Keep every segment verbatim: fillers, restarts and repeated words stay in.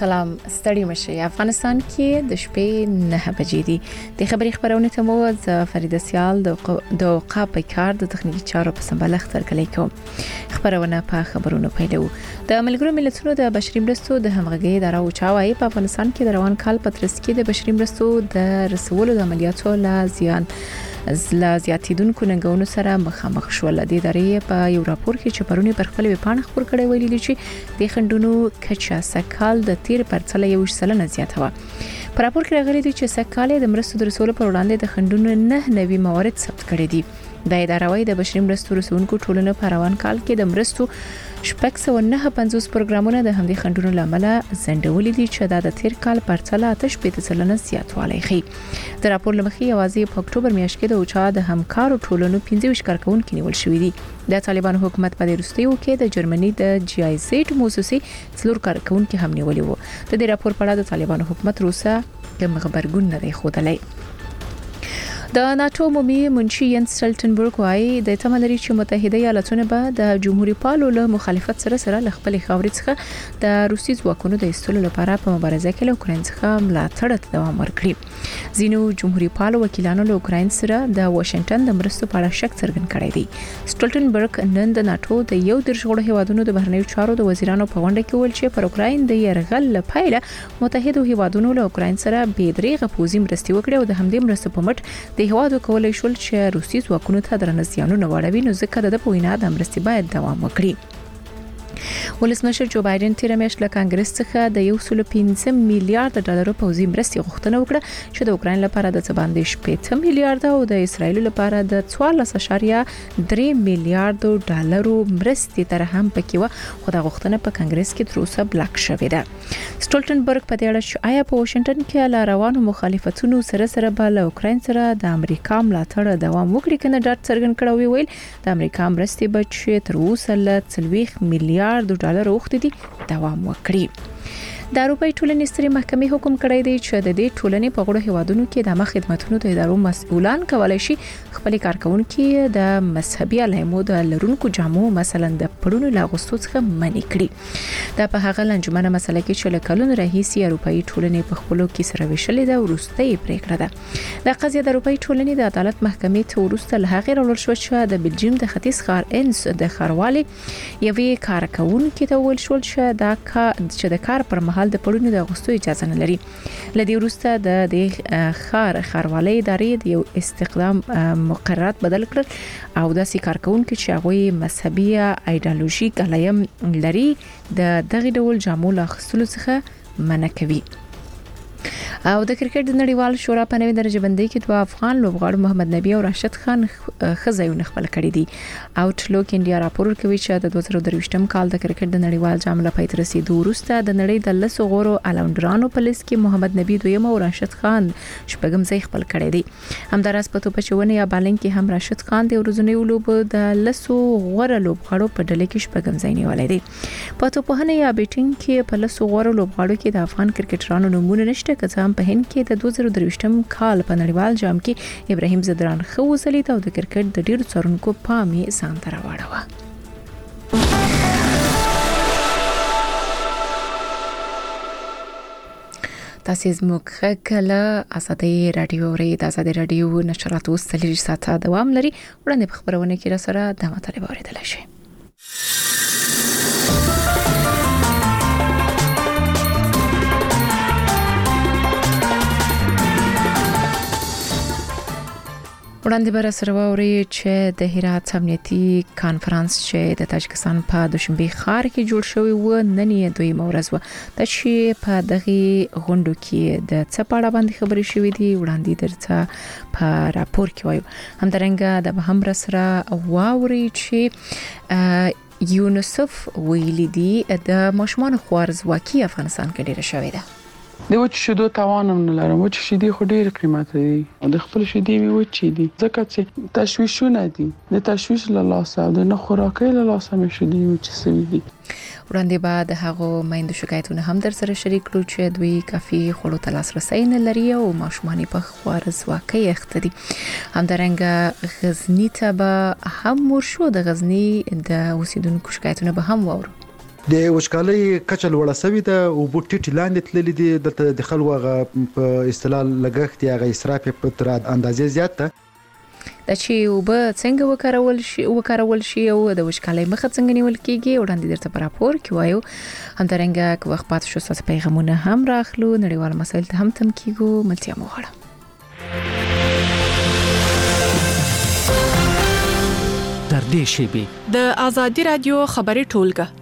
سلام ستړي مشه. افغانستان کې د شپې نه بجې دي. د خبري خبرونه ته مو ز فرید سیال د د په کار د تخنیکی چارو په سمبالښت ترکلې کوم. خبرونه په خبرونو پیلو. د ملګرو ملتونو د بشري مرستو د همغږي اداره او چاوي په افغانستان کې د روان کال په ترڅ کې د بشري مرستو د رسولو د عملیاتو لا زیان زلا زیاتیدونکو ننګونو سره مخامخ شول. د ادارې په یو راپور کې چې پرونی پر خپل ویبپاڼه خبر کړی ویلي چې د خندونو کچا سکال د تیر پرڅله یو سلنه زیاته و. په راپور کې راغلي دي چې سکال د مرستو د رسولو پر وړاندې د خندونو نه نوي موارد ثبت کړي دي. د ادارې د بشري مرستو رسونکو ټولنه په روان کال کې د مرستو شپږ سوه نه پنځوس پروګرامونه د همدې خندونو لامل زندولې دي چې د تیر کال پرڅله آتش په سلنه زیاتوالی خي. د راپور لمخې یوازې په اکتوبر میاشت کې د اوچا د همکارو ټولنو پنځه ویشت کارکونکو نیول شوې دي. د طالبانو حکومت په وروستیو کې د جرمني د جی آی زیډ موسسې څلور کارکونکو هم نیولې وو. د دې راپور په اړه د طالبانو حکومت روسه کوم خبرګون نه دی خوده. د ناتو عمومي منشي ینس سټولټنبرګ وايي د تملري چې متحده ایالاتونه به د جمهوریت پالو له مخالفت سره سره ل خپل خاورې څخه د روسي ځواکونو د ایستلو لپاره په مبارزه کې له اوکرين څخه ملاتړ دوام ورکړي. ځینو جمهوریت پالو وکیلانو له اوکرين سره د واشنگټن د مرستو په اړه شک څرګند کړی دی. سټولټنبرګ نن د ناتو د یو درجوړو هیوادونو د بهرنیو چارو د وزیرانو په غونډه کې ویل چې پر اوکرين د يرغل لپاره متحده هیوادونو له اوکرين سره بې دریغه پوزي مرستي وکړي او د همدې مرستو په مټ د هیواد کولای شول چې روسي ځواکونو ته درنه زیانونه واړوي. نو ځکه د پوینا د مرستي باید دوام وکړي. ولسمشر جو بایدن تیر میاشت له کانګرس څخه د یو سل پنځه میلیارډ ډالر پوزي مرستي غوښتنه وکړه چې د اوکرين لپاره د څباندې شپږ میلیارډ او د اسرایل لپاره د څوارلس اشاریه درې میلیارډ ډالر مرستي تر هم پکې و، خو د غوښتنه په کانګرس کې تر اوسه بلاک شوې ده. سټولټنبرګ په دې اړه چې آیا په واشنگټن کې له روانو مخالفتونو سره سره بل اوکرين سره د امریکا ملاتړ دوام وکړي کنه ډاټ څرګند کړو. ویل د امریکا مرستي بچ تر اوسه له څلوېښت میلیارډ ډالر وخت دي دوام وکړي. د اروپای ټولنې ستري محکمې حکم کړی دی چې د دې ټولنې په غوړو هیوادونو کې د مخ خدماتو د ادارو مسؤلان کولای شي خپل کارکونکو د مذهبي علایمو د لرونکو جامو مثلا د پړونو لاغوستو څخه منع کړي. دا په هغه لنجمنه مسله کې چې لکلون رئیسي اروپای ټولنې په خپلو کې سره وشلې ده ورسته پریکړه ده. د قضیه د اروپای ټولنې د عدالت محکمې ته ورسته له هغه راول شو چې د بلجیم د ختیځ ښار انس د خاروالي یوې کارکونکو ته ویل شو چې دا چې د کار پر د پړونو د غوښتو اجازه نه لري. لدی وروسته د د خار خاروالۍ ادارې د یو استخدام مقررات بدل کړل او د سیکارکونکو چې هغه مذهبي ایدئولوژیک علایم لري د دغه ډول جامو لا خصلو څخه منع کوي. او د کرکټ د نړیوال شورا په نوې درجه بندۍ کې دوه افغان لوبغاړو محمد نبی او راشد خان خزایونه خپل کړي دي. آوټلوک انډیا راپور کوي چې د دوه زره درویشتم کال د کرکټ د نړیوال جام لپاره پای ته رسیدو وروسته د نړۍ د لسو غورو الاونډرانو په لیست کې محمد نبی دویم او راشد خان شپږم ځای خپل کړي دي. همداراز په توپچونه یا بالنګ کې هم راشد خان د ورځنی لوب د لسو غوره لوبغاړو په ډله کې شپږم ځای نیولای دی. په توپخانه یا بیټینګ کې په لسو غوره لوبغاړو کې د افغان کرکټرانو نمونه نشته. که په هند کې د دوه زره درویشتم کال په نړیوال جام کې ابراهیم زدران خو وسلیت او د کرکټ د ډیرو څارونکو پامې ځان ته راوړاوه. تاسو زموږ کله آزادي رادیو ری د آزادي رادیو نشراتو ستلری ساته دوام لري. وړاندې په خبرونه کې را سره د مطالبه اوریدل شي. وړاندې بر سره ووري چې د هرات امنیتي کانفرنس چې د تاجکستان په دوشنبه ښار کې جوړ شوی و نن یې دوی مورز و د چې په دغه غونډو کې د څپاړه باندې خبرې شوې دي. وړاندې درته په راپور کې وایو. همدارنګه د بهم سره ووري چې یونیسف ویلي دي د ماشومان خوارزواکي افغانستان کې ډیره شوې ده. د وچ شیدو توانم نه لرم. وچ شیدې خو ډېر قیمته دي او د خپل شیدې وی وچ دي ځکه چې تشویشونه دي. د تشویش له لاسه او د نه خوراکۍ له لاسه مې شیدې وچ سوي دي. وړاندې بعد هغه مایند شکایتونه هم در سره شریک کړو چې دوی کافي خوړو ته لاسرسي نه لري او ماشومان په خوارزواکۍ اخته دي. همدارنګه غزنی ته به هم ورشو. د غزنی د اوسیدونکو شکایتونه به هم وورو. د وشکالۍ کچه لوړه سوې ده او بوټي لاندې تللي دي د د خلکو هغه په اصطلاح لګښت یا هغه اسراف په تر اندازې زیات ده. د چې وب څنګه وکارول شي وکارول شي او د وشکالۍ مخه څنګه نیول کیږي وړاندې درته په راپور کې وایو. همدارنګه که وخت پات شو تاسو پیغامونه هم راخلو نړیوال مسایل ته هم تم کیږو ملتیا مو غواړم. تر دې شیبې د ازادي رادیو خبري ټولګه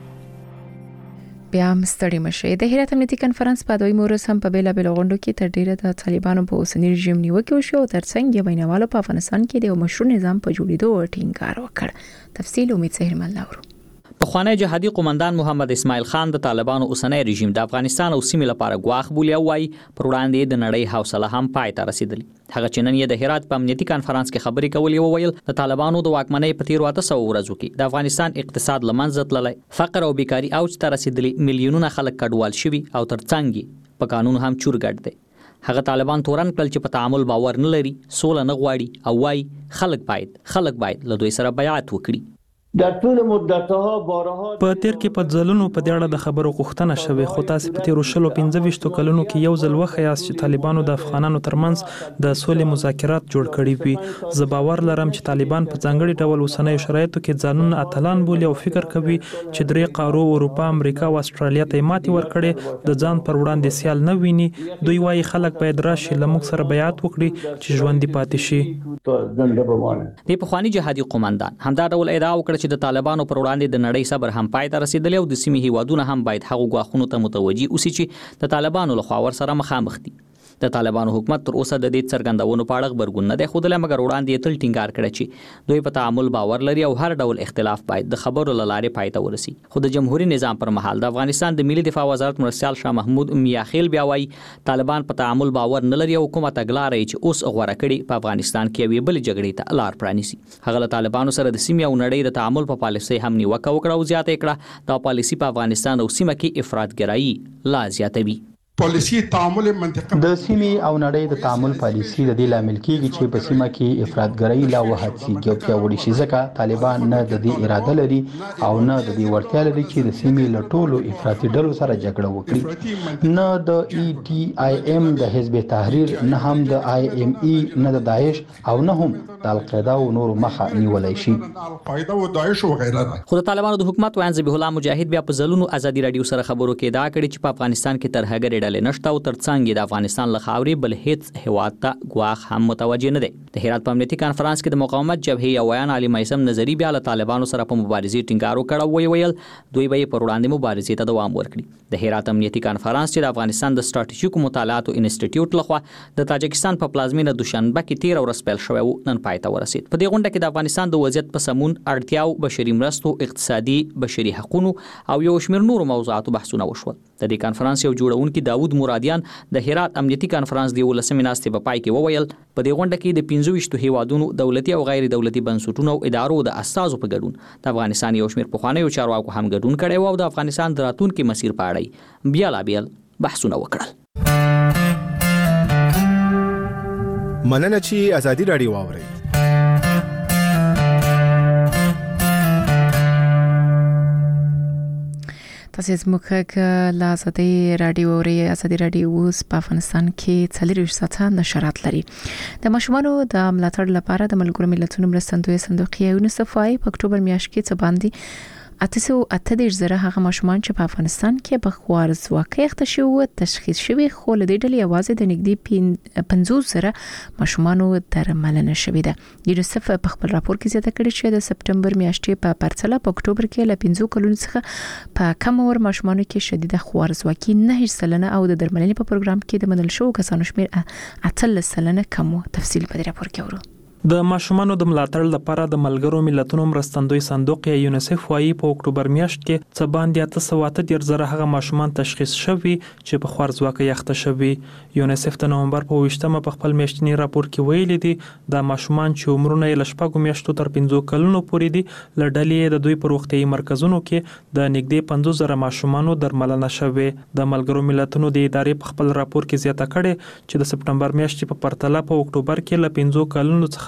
بیا هم ستړي مشه. د هرات امنیتي کانفرنس په دوی مورس هم په بیلا بیل غونډو کې تر ډیره د طالبانو په اوسنی رژیم نیوکه وشو او ترڅنګ یې بینوالو په افغانستان کې د مشروع نظام په جوړېدو ټینګار وکړ. تفصیل امید سهر مل نورو. پخوانی جهادي قومندان محمد اسماعیل خان د طالبانو اوسنی رژیم د افغانستان او سیمې لپاره ګواښ بولی او وايي پر وړاندې د نړۍ حوصله هم پای ته رسیدلی. هغه چې نن یې د هرات په امنیتي کانفرنس کې خبرې کولې او ویل د طالبانو د واکمنۍ په تیر واته سو ورځو کې د افغانستان اقتصاد لمنځه تللی، فقر او بیکاری اوج ته رسیدلی، میلیونونه خلک کډوال شوي او ترڅنګ په قانون هم چورګډ دی. هغه طالبان تورن کړل چې په تعامل باور نه لري، سوله نه غواړي او وايي خلک باید خلک باید له دوی سره بیعت وکړي. در طول مدتها بارها په تیر کې په ځلونو په دې اړه د خبرو غوښتنه شوې، خو تاسو په تیر شلو پنځه ویشتو کلونو کې یو ځل وخیاست چې طالبانو د افغانانو ترمنځ د سولې مذاکرات جوړ کړي وي. زه باور لرم چې طالبان په ځانګړي ډول اوسنیو شرایطو کې ځانونه اتلان بولي او فکر کوي چې درې قارو اروپا، امریکا او استرالیا ته ماتې ورکړي د ځان پر وړاندې سیال نه ویني. دوی وايي خلک باید راشي له موږ سره بیعت وکړي چې ژوندۍ پاتې شي. د پخوانی جهادي قومندان همدا ډول ادعا وکړه چې د طالبانو پر وړاندې د نړۍ صبر هم پای ته رسیدلی او د سیمې هیوادونه هم باید هغو ګواښونو ته متوجي اوسي چې د طالبانو لخوا ورسره مخامخ دي. د طالبانو حکومت تر اوسه د دې څرګندونو په اړه خبرګون نه دی ښودلی، مګر وړاندې یې تل ټینګار کړی چې دوی په تعامل باور لري او هر ډول اختلاف باید د خبرو له لارې پای ته ورسي. خو د جمهوریت نظام پر مهال د افغانستان د ملي دفاع وزارت مرستیال شاه محمود میاخیل بیا وایي طالبان په تعامل باور نه لري او کومه تګلاره یې چې اوس غوره کړي په افغانستان کې یوې بلې جګړې ته لار پرانیسي. هغه له طالبانو سره د سیمې او نړۍ د تعامل په پالیسۍ هم نیوکه وکړه او زیاته یې کړه دا پالیسي په افغانستان او سیمه کې افراطګرایي لا زیاتوي. پالیسی تعامل منطقه د سیمې او نړۍ د تعامل پالیسی د دې لامل کیږي چې په سیمه کې افراطګرایي لا وهڅیږي او پیاوړي شي، ځکه طالبان نه د دې اراده لري او نه د دې وړتیا لري چې د سیمې له ټولو افراطي ډلو سره جګړه وکړي. نه د ای ټي آی ایم د حزب تحریر، نه هم د آی ایم ای، نه د داعش او نه هم د القاعده او نورو مخه نیولای شي. القاعده او داعش او غیره. خو د طالبانو د حکومت وایي ذبیح الله مجاهد بیا په ځلونو ازادي رادیو سره خبرو کې ادعا کړې چې په افغانستان کې ترهګرې نشته او ترڅنګ د افغانستان له خاورې بل هیڅ هیواد ته ګواښ هم متوجه نه دی. د هرات په امنیتي کانفرنس کې د مقاومت جبهې یویان علي میثم نظری بیا له طالبانو سره په مبارزې ټینګار وکړ او ویل دوی به پر وړاندې مبارزې ته دوام ورکړي. د هرات امنیتي کانفرنس چې د افغانستان د ستراتیژیکو مطالعاتو انسټیټیوټ لخوا د تاجکستان په پلازمینه دوشنبه کې تیر ورځ پیل شوی و نن پای ته ورسید. په دې غونډه کې د افغانستان د وضعیت په سمون، اړتیاو، بشري مرستو، اقتصادي، بشري حقوقو او یو شمېر نورو موضوعاتو بحثونه وشول. د دې کانفرنس یو جوړونکي داوود مرادیان د هرات امنیتي کانفرنس دی ولسمې ناستې په پای کې وویل په دې غونډه کې د پنځه ویشتو هیوادونو دولتي او غیر دولتي بنسټونو او ادارو د اساسو په ګډون د افغانستان یو شمېر پخوانیو چارواکو هم ګډون کړی او د افغانستان د راتلونکي مسیر په اړه بیلابیل بحثونه وکړل. مننه چې ازادي رادیو واورئ. تاسو زموږ له ازادي رادیو اوري. ازادي رادیو اوس په افغانستان کې څلور ساعته نشرات لري. د ماشومانو د ملاتړ لپاره د ملګرو ملتونو مرستندوی صندوق یونیسف وايي په اکتوبر میاشت کې څه باندې اته سوه اته دېرش زره هغه ماشومان چې په افغانستان کې په خوارزواکۍ اخته شوي تشخیص شوي، خو له دې ډلې یوازې د نږدې پنځوس زره ماشومانو درملنه شوې ده. یونیسف په خپل راپور کې زیاته کړې چې د سپټمبر میاشتې په پرتله په اکتوبر کې له پنځو کلونو څخه په کم عمر ماشومانو کې شدیده خوارزواکي نه سلنه او د درملنې په پروګرام کې د منل شوو کسانو شمېر اتلس سلنه کم و. تفصیل په دې راپور کې اورو. د ماشومانو د ملاتړ لپاره د ملګرو ملتونو مرستندوی صندوق یا یونیسف وايي په اکتوبر میاشت کې څه باندې اته سوه اته دېرش زره هغه ماشومان تشخیص شوي چې په خوارزواکۍ اخته شوي. یونیسف د نومبر په اوویشتمه په خپل میاشتني راپور کې ویلي دي د ماشومان چې عمرونه یې له شپږو میاشتو تر پنځو کلونو پورې دي له ډلې د دوی په روغتیايي مرکزونو کې د نږدې پنځوس زره ماشومانو درملنه شوې. د ملګرو ملتونو د ادارې په خپل راپور کې زیاته کړې چې د سپټمبر میاشتې په پرتله په اکتوبر کې له پنځو کلونو څخه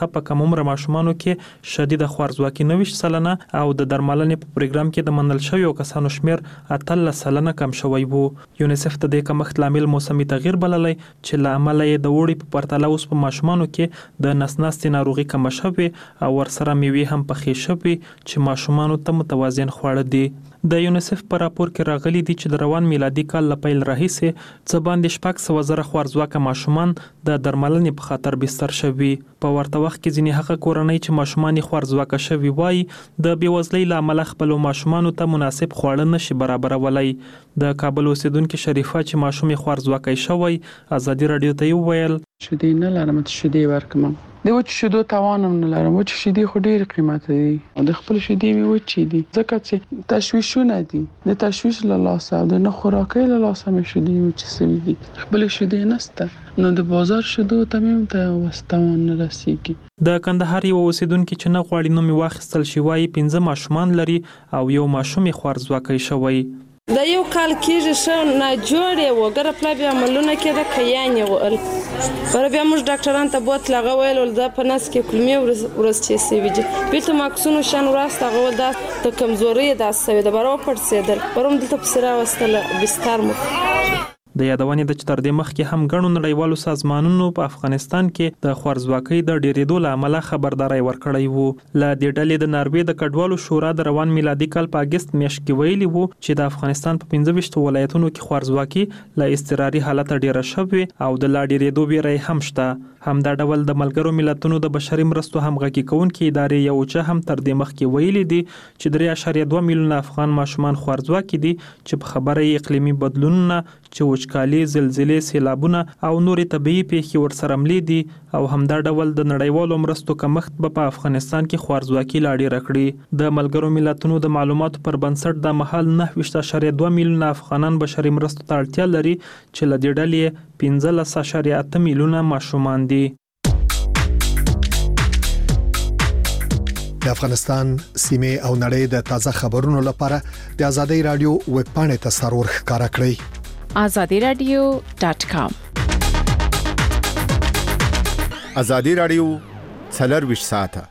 څخه په کم عمر ماشومانو کې شدید خوارځواکي نوي سلنه او د درملنې په پروګرام کې د منل شویو کسانو شمیر اتلس سلنه کم شوی وو. یونیسف د دې کمښت لامل موسمي تغییر بللی چې له امله یې د وړي په پرتله اوس په ماشومانو کې د نسناستي ناروغي کم شوی او ورسره میوې هم پخې شوی چې ماشومانو ته متوازن خواړه دي. د یونیسف په راپور کې راغلي دي چې د روان میلادي کال له پیل راهیسې څه باندې شپږ سوه زره خوارځواکه ماشومان د درملنې په خاطر بستر شوي. په ورته وخت کې ځینې هغه کورنۍ چې ماشومان یې خوارځواکه شوي وایي د بېوزلۍ له امله خپلو ماشومانو ته مناسب خواړه نشي برابرولی. د کابل اوسیدونکې شریفه چې ماشوم یې خوارځواکی شوی ازادي راډیو ته یې وویل شیدې نه لرم چې شیدې ورکړم. د وچ شیدو توان هم نه لرم. وچ شیدې خو ډېرې قیمته دي او د خپل شیدې مې وچې دي ځکه چې تشویشونه دي. د تشویش له لاسه او د نه خوراکۍ له لاسه مې شیدې وچې سوي دي. خپل شیدې نشته نو د بازار شیدو ته مې ته وستوان نه رسیږي. د کندهار یو اوسیدونکي چې نه غواړي نوم یې واخیستل شي وایي پنځه ماشومان لري او یو ماشوم یې خوارځواکی شوی. د یو کال کېږي ښه ناجوړې و ګره پلا بیا عملونه کېده کیانې وال پر بیا موږ ډاکټران ته بوتل هغه ویل ول دا په نس کې کلمې ورځ چې سوي دي بیرته ماکسونو شان وراست هغه ول دا د کمزوري دا سوي د برابر پړسېدل پروم دلته په سره واستله بستر مو. د یادونې د چې تر دې مخکې هم ګڼو نړیوالو سازمانونو په افغانستان کې د خوارځواکۍ د ډېرېدو له امله خبرداری ورکړی وو. له دې ډلې د ناروې د کډوالو شورا د روان میلادي کال په اګست میاشت کې ویلي وو چې د افغانستان په پنځه ویشتو ولایتونو کې خوارځواکي له اضطراري حالته ډېره شوې او د لا ډېرېدو ویره هم شته. همدا ډول د ملګرو ملتونو د بشري مرستو همغږي کوونکې ادارې یو چې هم تر دې مخکې ویلي دي چې درې اعشاریه دوه میلیونه افغان ماشومان خوارځواکي دي چې په خبره یې اقلیمي بدلونونه چې وچکالي، زلزلې، سیلابونه او نورې طبیعي پیښې ورسره ملې دي او همدا ډول د نړیوالو مرستو کمښت به په افغانستان کې خوارځواکي لا ډېره کړي. د ملګرو ملتونو د معلوماتو پر بنسټ د مهال نهه ویشت اعشاریه دوه میلیونه افغانان بشري مرستو ته اړتیا لري چې له دې ډلې پنځلس اعشاریه اته میلیونه ماشومان دي. د افغانستان سیمه او نړۍ د تازه خبرونو لپاره د آزادۍ رادیو ویب پاڼې ته سرور ښکارا کړئ آزادي رادیو ډاټ کام. آزادي رادیو څلرویشت ساعته.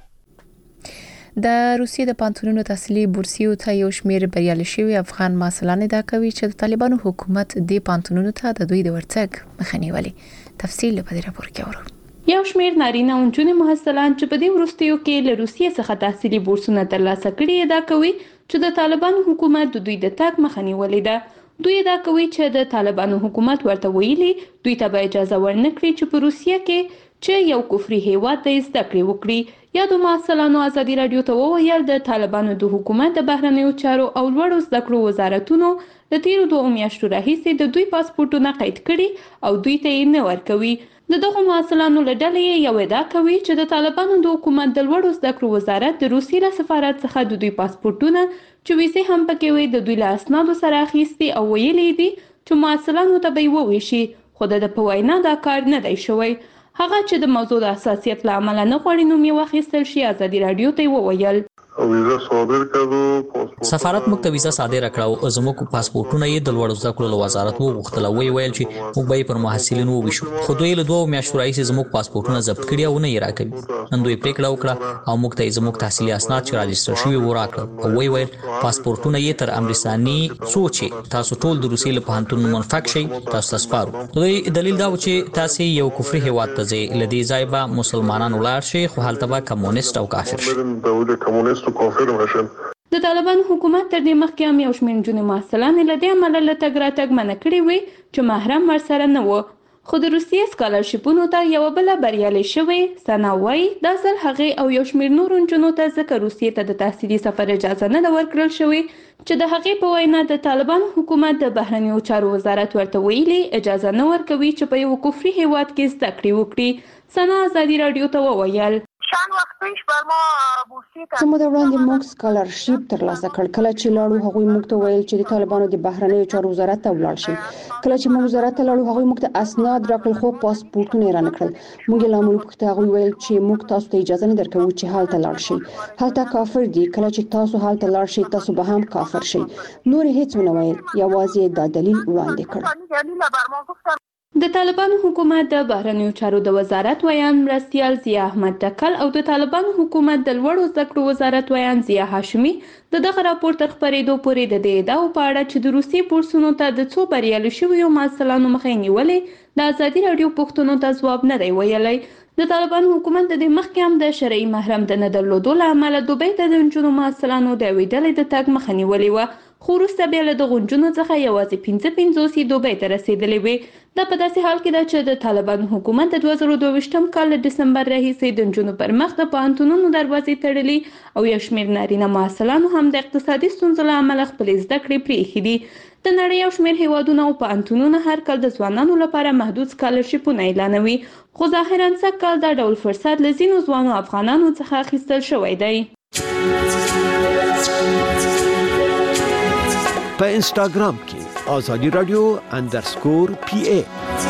د روسیې د پانتونونو تحصیلي بورسیو ته یو شمېر بریالي شوي افغان محصلان ادعا کوي چې د طالبانو حکومت د پانتونونو ته د دوی د ورتګ مخه نیولې. تفصیل په دې راپور کې اورو. یو شمېر نارینه او نجونې محصلان چې په دې وروستیو کې له روسیې څخه تحصیلي بورسونه ترلاسه کړي ادعا کوي چې د طالبانو حکومت د دوی د تګ مخه نیولې ده. دوی ادعا کوي چې د طالبانو حکومت ورته ویلي دوی ته به اجازه ورنکړي چې په روسیې کې چې یو کفري هیواد دی زده کړې وکړي. یادو محصلانو آزادي رادیو ته وویل د طالبانو د حکومت د بهرنیو چارو او لوړو زده کړو وزارتونو د تیرو دوه میاشتو راهیسې د دوی پاسپورټونه قید کړي او دوی ته یې نه ورکوي. د دغو محصلانو له ډلې یو ادعا کوي چې د طالبانو د حکومت د لوړو زده کړو وزارت د روسیې له سفارت څخه د دوی پاسپورټونه چې ویزې هم پکې وي د دوی له اسنادو سره اخیستي او ویلي دي چې محصلانو ته به یې وویشي خو د په وینا دا کار نه دی شوی. هغه چې د موضوع د حساسیت له امله نه غواړي نوم یې واخیستل شي آزادي رادیو ته وویل ویزه صادر کړو. سفارت موږ ته ویزه صادر کړو او زموږ پاسپورټونه یې د لوړو زده کړو وزارت وغوښتل او ویل چې موږ به پر محصلینو وویشو خو دوی له دوه میاشتو راهیسې زموږ پاسپورټونه ضبط کړي او نه یې راکوي. نن دوی پریکړه وکړه او موږ ته زموږ تحصیلي اسناد چې راجستر شوي و راکړل او ویل پاسپورټونه یې تر امرستاني سوچ تاسو ټول د روسیې له پوهنتون منفک شي تاسو ته سپارو. دوی دلیل دا و چې تاسو یو کفري هیواد ته ځئ له دې ځای به مسلمانان ولاړ شي خو هلته به کمونیست او کافر شي. د طالبانو حکومت تر دې مخکې هم یو شمېر نجونې محصلان له دې امله له تګ راتګ منع کړي وي چې محرم ورسره نه و. خو د روسیې سکالرشیپونو ته یو بله بریالۍ شوې ثنا وایي دا ځل هغې او یو شمېر نورو نجونو ته ځکه روسیې ته د تحصیلي سفر اجازه نه ده ورکړل شوې چې د هغې په وینا د طالبانو حکومت د بهرنیو چارو وزارت ورته ویلي اجازه نه ورکوي چې په یو کفري هیواد کې زده کړې وکړي. ثنا آزادي رادیو ته وویل چند وخت پیش بر ما بورسیه څه موده وړاندې موږ سکالرشیپ ترلاسه کړ. کله چې لاړو هغوی موږ ته ویل چې د طالبانو د بهرنیو چارو وزارت ته ولاړ شي. کله چې موږ وزارت ته لاړو هغوی موږ ته اسناد راکړل خو پاسپورټونه یې رانه کړل. موږ یې لامل وپوښتل هغوی ویل چې موږ تاسو ته اجازه نه درکوو چې هلته لاړ شئ. هلته کافر دي. کله چې تاسو هلته لاړ شئ تاسو به هم کافر شئ. نور هیڅ ونه ویل یوازې دا دلیل وړاندې کړ. د طالبانو حکومت د بهرنیو چارو د وزارت ویان مرستیال ضیا احمد ټکل او د طالبانو حکومت د لوړو زده کړو وزارت ویان ضیا هاشمي د دغه راپور تر خپرېدو پورې د دې ادعاو په اړه چې د روسي بورسونو ته د څو بریالو شویو محصلانو مخې نیولې د ازادي راډیو پوښتنو ته ځواب نه دی ویلی. د طالبانو حکومت د دې مخکې هم د شرعي محرم د نه درلودو له امله دوبۍ ته د نجونو محصلانو د یوې ډلې د تګ مخه نیولې وه، خو وروسته بیا له دغو نجونو څخه یوازې پنځه پنځوس یې دوبۍ ته رسېدلې وې. دا په داسې حال کې ده چې د طالبانو حکومت د دوه زره دوه ویشتم کال له ډسمبر راهیسې د نجونو پر مخ د پوهنتونونو دروازې تړلي او یو شمېر نارینه محصلانو هم د اقتصادي ستونزو له امله خپلې زده کړې پرېښې دي. د نړۍ یو شمېر هیوادونه او پوهنتونونه هر کال د ځوانانو لپاره محدود سکالرشیپونه اعلانوي، خو ظاهراً سږ کال دا ډول فرصت له ځینو ځوانو افغانانو څخه اخیستل شوی دی. په انسټاګرام کې آزادي رادیو اندرسکور پی ای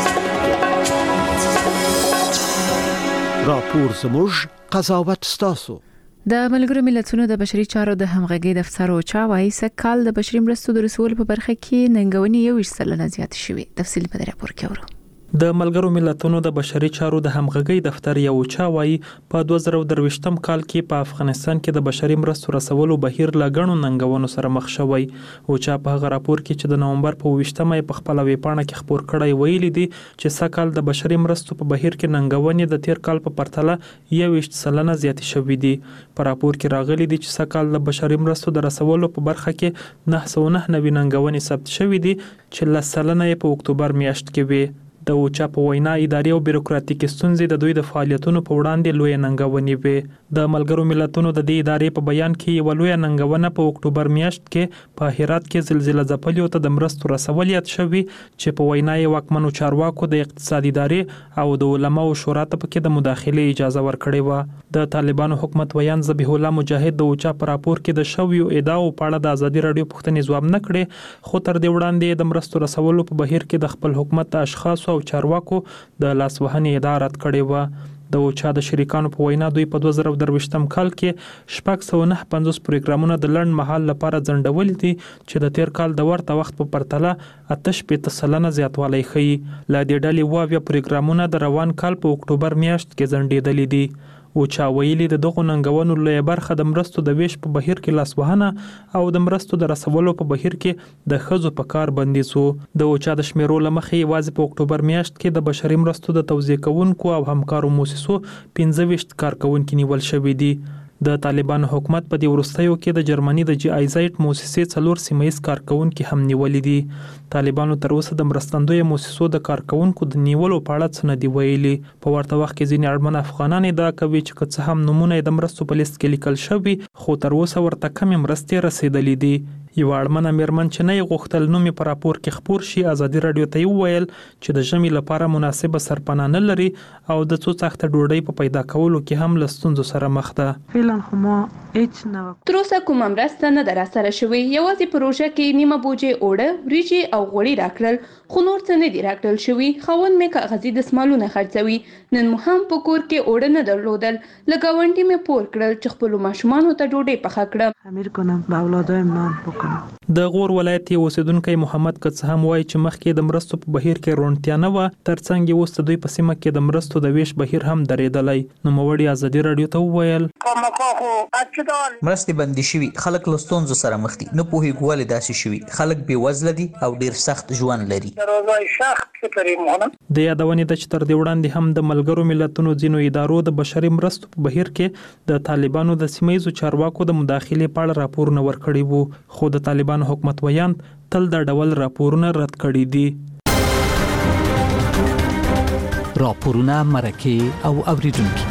راپور زموږ قضاوت ستاسو. د ملګرو ملتونو د بشري چارو د همغږي دفتر اوچا وايي چې کال د بشري مرستو د رسول په برخه کې ننګونې یو ویشت سلنه زیات شوې. تفصیل په راپور کې اورو. د ملګرو ملتونو د بشري چارو د همغږي دفتر یو چا وايي په دوه زره دوه ویشتم کال کې په افغانستان کې د بشري مرستو رسولو بهیر لا غنو ننګونو سره مخ شوی. او چا په هغه راپور کې چې د نومبر په ویشتمه په خپل ویبپاڼه کې خبر کړی ویلي دي چې سکهال د بشري مرستو په بهیر کې ننګونې د تیر کال په پرتله یو ویشت سلنه زیات شوې دي. په راپور کې راغلي دي چې سکهال د بشري مرستو د رسولو په برخه کې نه سوه نه نوي ننګونې ثبت شوې دي چې لس سلنه په اکتوبر میاشت کې وي. د اوچا په وینا اداري او بیروکراتیکي ستونزې د دوی د فعالیتونو په وړاندې لوی ننګونې وي. د ملګرو ملتونو د دې ادارې په بیان کې یو لوی ننګونه په اکتوبر میاشت کې په هرات کې زلزلہ ځپلو ته د مرستو رسول یاد شوی چې په وینا یې واکمنو چارواکو د اقتصادي ادارې او د علماو شورا ته پکې د مداخله اجازه ورکړې و. د طالبانو حکومت ویان ذبیح الله مجاهد د اوچا په راپور کې د شویو ادعاو په اړه د ازادي راډیو پوښتنې ځواب نه کړې، خو تر دې وړاندې د مرستو رسولو په بهیر کې د خپل حکومت د اشخاص او چارواکو د لاسوهنې ادعا رد کړې وه. د اوچا د شریکانو په وینا دوی په دوه زره دوه ویشتم کال کې شپږ سوه نه پنځوس پروګرامونه د لنډ مهال لپاره ځنډولي دي چې د تیر کال د ورته وخت په پرتله اته شپېته سلنه زیاتوالی ښیي. له دې ډلې اووه اویا پروګرامونه د روان کال په اکتوبر میاشت کې ځنډېدلي دي. اوچا ویلي د دغو ننګونو لویه برخه د مرستو د ویش په بهیر کې لاسوهنه او د مرستو د رسولو په بهیر کې د ښځو په کار بندیز و. د اوچا د شمیرو له مخې یوازې په اکتوبر میاشت کې د بشري مرستو د توزیع کوونکو او همکارو موسسو پنځه ویشت کارکوونکي نیول شوي دي. د طالبانو حکومت په دې وروستیو کې د جرمني د جی آی زیډ موسسې څلور سیمه ییز کارکوونکي هم نیولي دي. طالبانو تر اوسه د مرستندویه موسسو د کارکوونکو د نیولو په اړه څه نه دي ویلي. په ورته وخت کې ځینې اړمن افغانان ادعا کوي چې که څه هم نومونه د مرستو په لیست کې لیکل شوي، خو تر اوسه ورته کمې مرستې رسیدلې دي. یو اړمنه میرمن چې نه یې غوښتل نوم په راپور کې خپور شي ازادي راډیو ته وویل چې د ژمي لپاره مناسبه سرپناه نه لري او د څو څاښته ډوډۍ په پیدا کولو کې هم له ستونزو سره مخ ده. فعلا خو ما هیڅ نه تر اوسه کومه مرسته نه ده راسره شوې. یوازې پروژه کې نیمه بوجې اوړه، وریجې او غوړي راکړل، خو نور څه نه دي راکړل شوي. خاوند مې کاغذي دستمالونه خرڅوي. نن مو هم په کور کې اوړه نه درلودل. له ګاونډي مې پور کړل چې خپلو ماشومانو ته ډوډۍ پخه کړم. امیر کنم به اولادایم نان پخوم. د غور ولایت یو اوسیدونکی محمد کڅ هم وایي چې مخکې د مرستو په بهیر کې روڼتیا نه وه، ترڅنګ یې اوس د دوی په سیمه کې د مرستو د ویش بهیر هم درېدلی. نوموړي ازادي راډیو ته وویل مرستې بندي شوي، خلک له ستونزو سره مخ دي، نه پوهېږو ولې داسې شوي. خلک بېوزله دي او ډېر سخت ژوند لري. د یادونې ده چې تر دې وړاندې هم د ملګرو ملتونو ځینو ادارو د بشري مرستو په بهیر کې د طالبانو د سیمه ییزو چارواکو د مداخلې په اړه راپورونه ورکړي وو، خو د طالبانو حکومت ویان تل دا ډول راپورونه رد کړي دي. راپورونه مرکه او اوریدونکي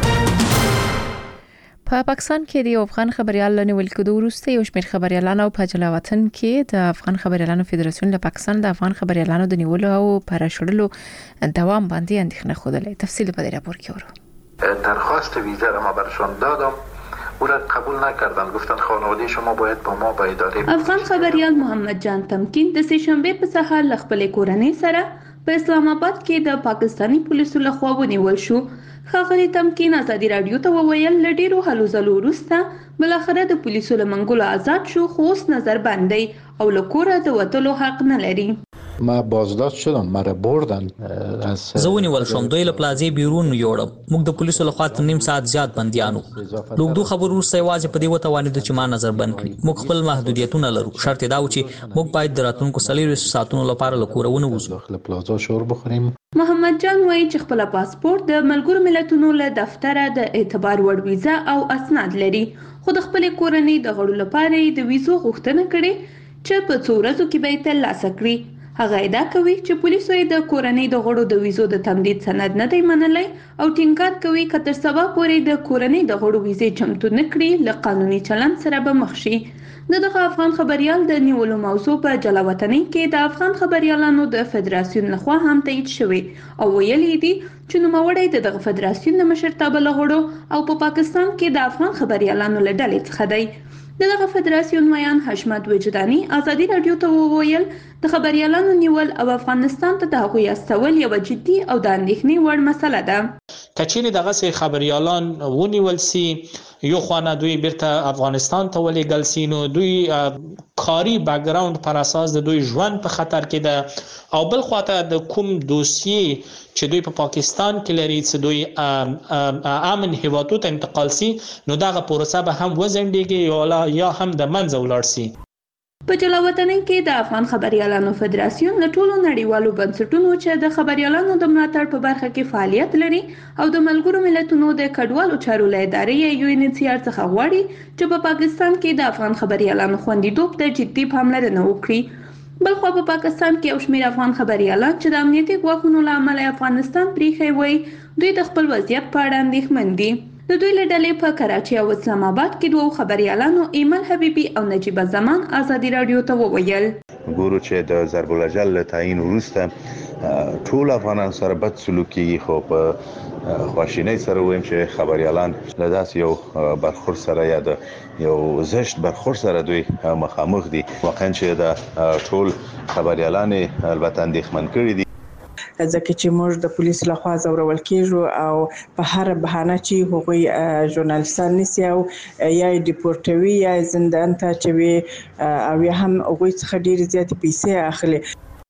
په پاکستان کې د افغان خبريال لنیول کېدو وروسته یو شمېر خبريالانو په جلاوطن کې د افغان خبريالانو فدراسیون له پاکستان د افغان خبريالانو د نیولو او پراشړلو دوام باندې اندېښنه خوده. تفصیل په دې راپور کې ورو. درخواست ویزا را ما برشان دادم، او را قبول نکردن، گفتن خانواده شما باید با ما به اداره. افغان خبريال محمد جان تمکین د سه شنبه په سهار ل خپل کورنۍ سره په اسلام آباد کې د پاکستانی پولیسو لخوا ونیول شو. ښاغلي تمکین ازادي راډیو ته وویل ل ډیرو هلو ځلو وروسته بلاخره د پولیسو له منګولو آزاد شو، خو اوس نظر بند دی او له کوره د وتلو حق نه لري. ما بازداشت شدم، مرا بردن از زونی ول شوم دوی له پلازې بیرون یوړم. موږ د پولیسو له خوا تر نیم ساعت زیات بنديانو. لوګ دو خبرو وروسته یوازې په دې وتوانېدو چې ما نظر بند کړي. موږ خپل محدودیتونه لرو. شرط دا و چې موږ باید د راتلونکو څلوېښتو ساعتونو لپاره له کوره ونه وځو. داخل پلازا شور بخوریم. محمد جان وایي چې خپل پاسپورت د ملګرو ملتونو له دفتره د اعتبار وړ ویزا او اسناد لري، خو د خپل کورنۍ د غړو لپاره د ویزو غوښتنه کړې چې په څو ورځو کې به ترلاسه کړي. هغه ادعا کوي چې پولیسو یې د کورنۍ د غړو د ویزو د تمدید سند نه دی منلی او ټینګار کوي که تر سبا پورې د کورنۍ د غړو ویزې چمتو نه کړي له قانوني چلند سره به مخ شي. دغه افغان خبريال د نیولو موضوع په جلاوطنۍ کې د افغان خبريالانو د فدراسیون لخوا هم تایید شوی او ویلي دي چې نوموړی د دغه فدراسیون د مشرتابه له غړو او په پاکستان کې د افغان خبريالانو له ډلې څخه دی. دغه فدراسیون میان حشمت وجداني ازادي رادیو ته وویل د خبريالانو نیول او افغانستان ته د هغوی استول یو جدي او د اندېښنې وړ مسله ده. کچېرې دغه سي خبريالان ونیول سي یو خوانه دوی بیرته افغانستان ته ولېږل سي نو دوی کاري بیکګراوند پر اساس د دوی ژوند په خطر کې ده او بل خواته د کوم دوسیې چې دوی په پاکستان کې لري چې دوی امن هیوادو ته انتقال سي نو دغه پروسه به هم وزندګي یا هم د منځ ولاړ سي. په جلاوطنۍ کې د افغان خبريالانو فدراسیون له ټولو نړیوالو بنسټونو چې د خبريالانو د ملاتړ په برخه کې فعالیت لري او د ملګرو ملتونو د کډوالو چارو له ادارې یو ان سي ار څخه غواړي چې په پاکستان کې د افغان خبريالانو خوندیتوب ته جدي پاملرنه وکړي. بلخو په پاکستان کې یو شمېر افغان خبريالان چې د امنیتي ځواکونو له امله افغانستان پریښی وي دوی د خپل وضعیت په اړه اندېښمن دي. د دوی له ډلې په کراچي او اسلام آباد کې دوه خبريالانو ایمل حبیبي او نجیبه زمان ازادي رادیو ته وویل ګورو چې د ضرب الجل له تعیین وروسته ټول افغانان سره بد سلوک کیږي خو په خواشینۍ سره وایم چې خبريالان له داس یو برخورد سره یا د یو زشت برخورد سره دوی مخامخ دي. واقعا چې د ټول خبريالان البته اندېښمن کړي دي ځکه چې موږ د پولیس له خوا ځورول کیږو او په هر بهانه چې هغوی ژورنالیستان نیسي او یا ډیپورټوي یا زندان ته چوي او یا هم هغوی څخه ډېرې زیاتې پیسې اخلي.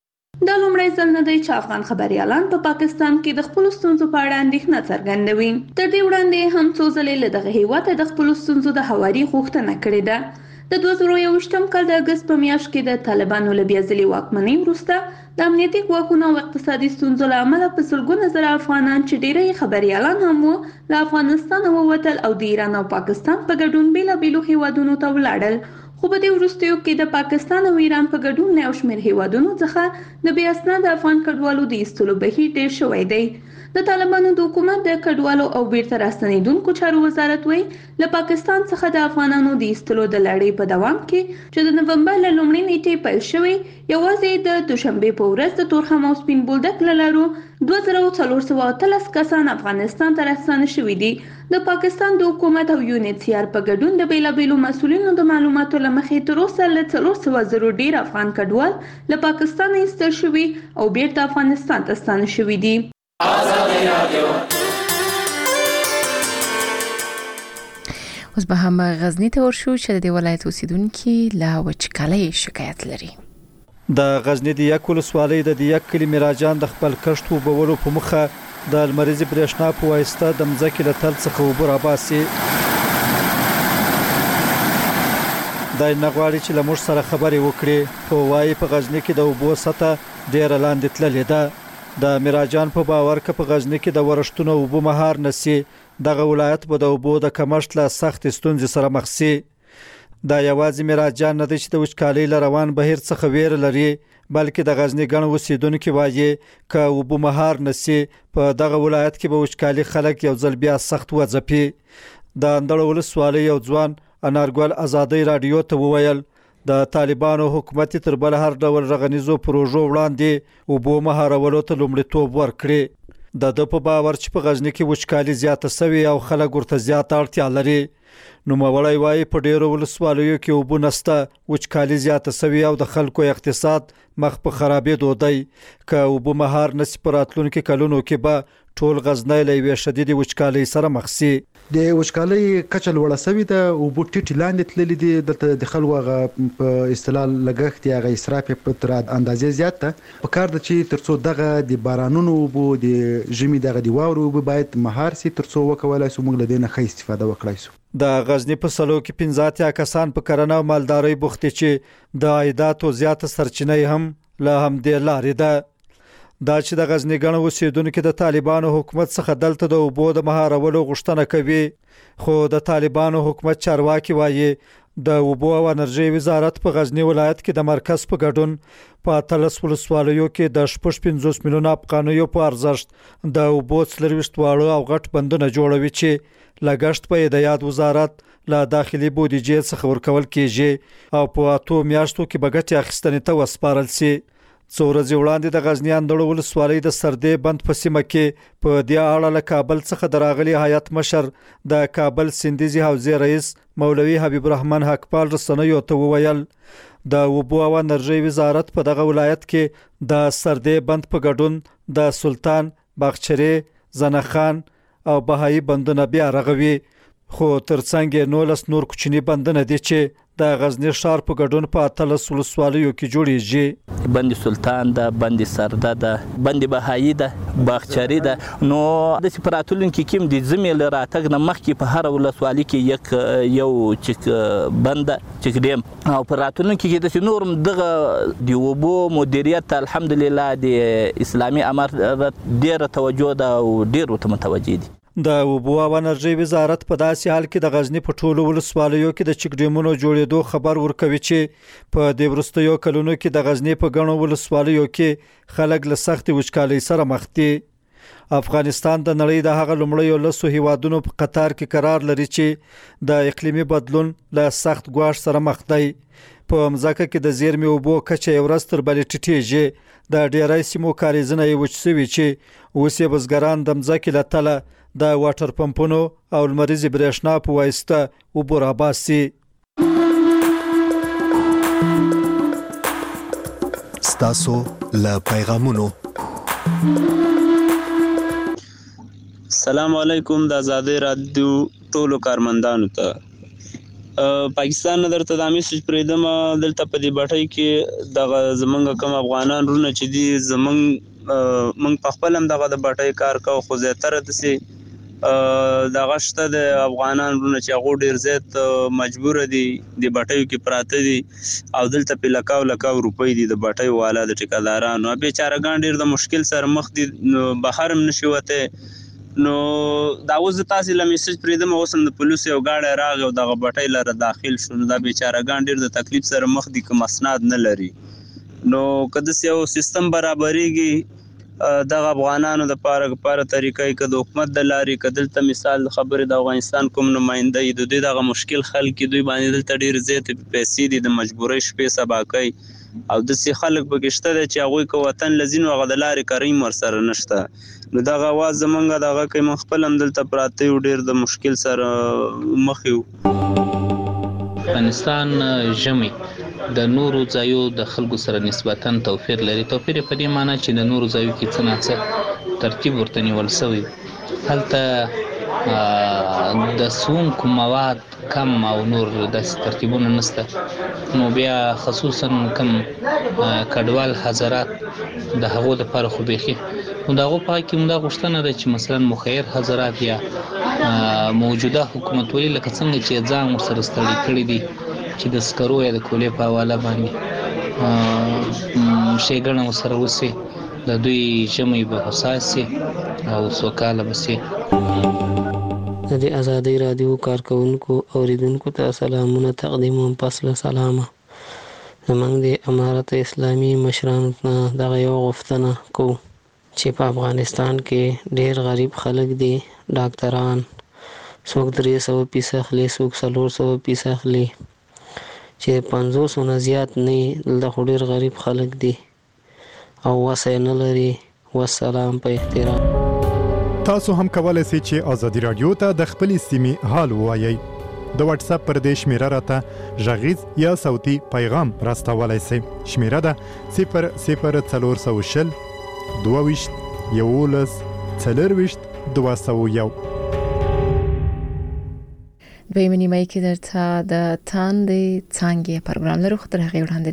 دا لومړی ځل نه دی چې افغان خبريالان په پاکستان کې د خپلو ستونزو په اړه اندېښنه څرګندوي. تر دې وړاندې هم څو ځلې له دغه هېواده د خپلو ستونزو د هواري غوښتنه کړې ده. د دوه زره یوویشتم کال د اګست په میاشت کې د طالبانو له بیا ځلې واکمنۍ وروسته د امنیتي ځواکونو او اقتصادي ستونزو له امله په سلګونه زره افغانان چې ډېری خبريالان هم وو له افغانستانه ووتل او د ایران او پاکستان په ګډون بېلابېلو هېوادونو ته ولاړل. خو په دې وروستیو کې د پاکستان او ایران په ګډون له یو شمېر هېوادونو څخه د بې اسناده افغان کډوالو د ایستلو بهیر ډېر شوی دی. د طالبانو د حکومت د کډوالو او بیرته راستنېدونکو چارو وزارت وایي له پاکستان څخه د افغانانو د ایستلو د لړۍ په دوام کې چې د نومبر له لومړۍ نیټې پیل شوی یوازې د دوشنبې په ورځ د تورخم او سپین بولدک له لارو دوه زره څلور سوه اتلس کسان افغانستان ته راستانه شوي دي. د پاکستان د حکومت او یو ان سي ار په ګډون د بیلابېلو مسؤلینو د معلوماتو له مخې تر اوسه له څلور سوه زرو ډېر افغان کډوال له پاکستان ایستل شوي او بیرته افغانستان ته ستانه شوي دي. اوس به هم غزنی ته ورشو چې د دې ولایت اوسیدونکو له وچکالۍ شکایت لري. د غزنی د یک ولسوالۍ د یک کلی مراجان د خپل کښت وبولو په مخه د المریزي برېښنا په واسطه د مځکې له تل څخه اوبه راباسي. دا نغواړي چې له موږ سره خبرې وکړي خو وايي په غزنی کې د اوبو سطح ډېره لاندې تللې ده. د مراجان په باور کې په غزنی کې د ورښتونو اوبو مهار نسی دغه ولایت به د اوبو د کمښت له سخت ستونزې سره مخ شي. دا یوازې مراجان نه دی چې د وچکالۍ له روان بهیر څخه ویر لري بلکې د غزنی ګڼ اوسیدونکو وایي که اوبو مهار نسی په دغه ولایت کې به وچکالۍ خلک یو ځل بیا سخت وځپي. د اندړ ولسوالۍ یو ځوان انارګل ازادي رادیو ته وویل د طالبانو حکومت تر بل هر ډول رغنیزو پروژو وړاندې اوبو مهارولو ته لومړیتوب ورکړي. د د په باور چې په غزنی کې وچکالي زیاته شوې او خلک ورته زیات اړتیا لري نو مولای وای په ډیرو ولسوالیو کې اوبه نسته وچکالي زیاته سوي او د خلکو اقتصاد مخ په خرابېدو دی که اوبه مهار نسی په راتلونکو کلونو کې به ټول غزنی له یوې شدیدې وچکالۍ سره مخ شي. د وچکالۍ کچه لوړه سوي ده، اوبه ټیټې لاندې تللي دي، دلته د خلکو هغه په اصطلاح لګښت یا هغه اسراف په تر اندازې زیات ده. په کار ده چې تر څو دغه د بارانونو اوبه د ژمي دغه د واورو اوبه باید مهار سي تر څو وکولای سو موږ له دې نه ښه استفاده وکړای سو. د غزنی په سلو کې پنځه اتیا کسان په کرنه او مالدارۍ بوخت چې د عایداتو زیاته سرچینه هم له همدې لارې ده. دا چې د غزنی ګڼو اوسیدونکو د طالبانو حکومت څخه دلته د اوبو د مهارولو غوښتنه کوي، خو د طالبانو حکومت چارواکي وایي د اوبو او انرژي وزارت په غزنی ولایت کې د مرکز په ګډون په اتلس ولسوالیو کې د شپږ پنځوس میلیون افغانیو په ارزښت د اوبو څلرویشت واړه او غټ بندونه جوړوي چې لګښت په د یاد وزارت له داخلي بودیجې څخه ورکول کیږي او په اتو میاشتو کې به ګټې اخیستنې ته وسپارل شي. څو ورځې وړاندې د غزنی اندړو ولسوالۍ د سردې بند په سیمه کې په دې اړه له کابل څخه د راغلي هیئت مشر د کابل سندیزي حوزې رئیس مولوي حبیب الرحمن حقپال رسنیو ته وویل د اوبو او انرژي وزارت په دغه ولایت کې د سردې بند په ګډون د سلطان باغچری زنخان او بهایی بندونه بیا رغوي، خو ترڅنګ نولس نور کوچني بندونه دي چې د غزنی ښار په ګډون په اتلس ولسوالیو کې جوړیږي. بند سلطان ده، بند سرده ده، بند بهایی ده، باغچری ده. نو د سپراتولن کې کوم د زميل راتګ نه مخکې په هر ولسوالۍ کې یک یو چې بند چې دیم او په راتولن کې د نورم دغه د وبو مدیریت الحمدلله د اسلامي امارت ډیره توجه ده او ډیر ته متوجه دي. د اوبو او انرژي وزارت په داسې حال کې د غزنی په ټولو ولسوالیو کې د چک ډیمونو جوړېدو خبر ورکوي چې په دې وروستیو کلونو کې د غزنی په ګڼو ولسوالیو کې خلک له سختې وچکالۍ سره مخ دي. افغانستان د نړۍ د هغه لومړیو لسو هیوادونو په قطار کې قرار لري چې د اقلیمي بدلون له سخت ګواښ سره مخ دی. په مځکه کې د زیرمې اوبو کچه یو ورځ تر بلې ټیټېږي. د ډیری سیمو کاریزونه یې وچ سوي چې اوس یې بزګران د مځکې له تله د واټر پمپونو او لمریزې برېښنا په واسطه اوبه راباسي. ستاسو له پیغامونو. السلام علیکم د آزادۍ رادیو ټولو کارمندانو ته. پاکستان نه درته د میسج پریدم دلته په دې باټۍ کې دغه زمونږ کم افغانان رونه چې دي زمونږ موږ په خپل هم دغه د باټۍ کار کوو، خو زیاتره داسې دغه شته د افغانان رونه چې هغه ډیر زیات مجبور دي د باټیو کې پراته دي او دلته په لکاو لکاو روپۍ دي د باټیو والا د ټیکادارانو بیچارهګان ډیر د مشکل سره مخ دي، بهر هم نشي وته. نو دا اوس تاسو له میسج پریدم اوس هم د پولیس یو گاډی راغی او دغه باټی لاره داخل شو. دا بیچارهګان ډیر د تکلیف سره مخ دي که مسناد نه لري. نو کله چې یو سیستم برابرېږي دغه افغانانو د پاره لپاره طریقې کې د حکومت د لارې کدلته مثال خبره د افغانستان کوم نماینده ای د دغه مشکل خلک دوی باندې دلته ډیر زیات پیسې دي د مجبورۍ شپې سبا کوي او د سي خلک بګشته چې هغه کو وطن لزین او د لارې کریم ور سره نشته. نو دغه आवाज زمونږ دغه کې من خپل هم دلته پراته ډیر د مشکل سره مخ یو. افغانستان ژمي د نورو ځایو د خلکو سره نسبتاً توپیر لري. توپیر په دې معنی چې د نورو ځایو کې څه نه څه ترتیب ورته نیول شوی. هلته د سونکو مواد کم او نور داسې ترتیبونه نشته. نو بیا خصوصاً کم کډوال حضرات د هغو دپاره خو بیخي نو د هغو په حق کې همدا غوښتنه ده چې مثلا مخیر حضرات یا موجوده حکومتولي لکه څنګه چې ځان ورسره ستړي کړي دي چې د سکرو یا د کولې په حواله باندې ښېګڼه ورسره وسي، د دوی ژمی به هوسا سي او سوکاله به سي. د دې ازادۍ رادیو کارکوونکو اوریدونکو ته سلامونه تقدیموم. پس له سلامه زموږ د امارت اسلامي مشرانو نه دغه یو غوښتنه کوو چې په افغانستان کې ډېر غریب خلک دي. ډاکټران څوک درې سوه پیسه اخلي، څوک څلور سوه پیسه اخلي، چې پنځوس نه زیات نه دلته خو ډېر غریب خلک دي او وسه نه لري. والسلام په احترام. تاسو هم کولای شئ چې آزادي رادیو ته د خپلې سیمې حال ووایئ. د واتس اپ پر دې شمیره راته ژغیز یا صوتي پیغام راستولای شئ. شمیره ده صفر صفر څلور سوه شل دوه ویشت یولس څلور ویشت دوه سوه یو. دویمه نیمه کې درته د تاندې څانګې پروګرام لرو، خو تر هغې وړاندې